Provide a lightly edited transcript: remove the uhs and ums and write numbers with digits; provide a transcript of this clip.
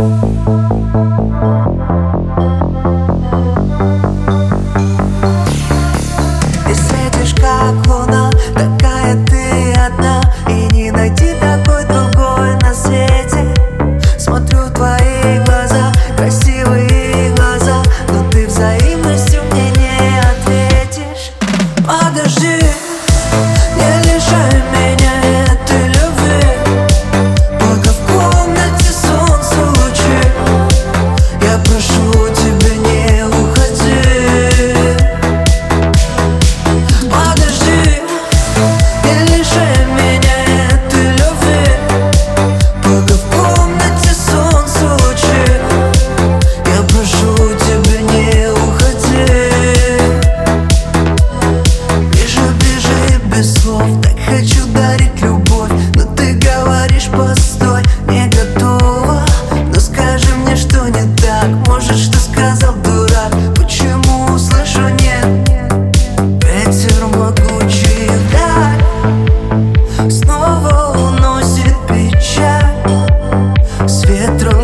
Ты светишь, как луна, такая ты одна, и не найти такой другой на свете. Смотрю в твои глаза, красивые глаза, но ты взаимностью мне не ответишь. Подожди, не лишай меня этой любви, пока в комнате солнце лучи. Я прошу тебя, не уходи. Подожди, не лишай меня этой любви, пока в комнате солнце лучи. Я прошу тебя, не уходи. Ближе, ближе и без слов, так хочу дарить любовь, но ты говоришь: постой, не готова. Но скажи мне, что не так, может, что сказал дурак? Почему слышу нет? Ветер могучий вдаль снова уносит печаль, с ветром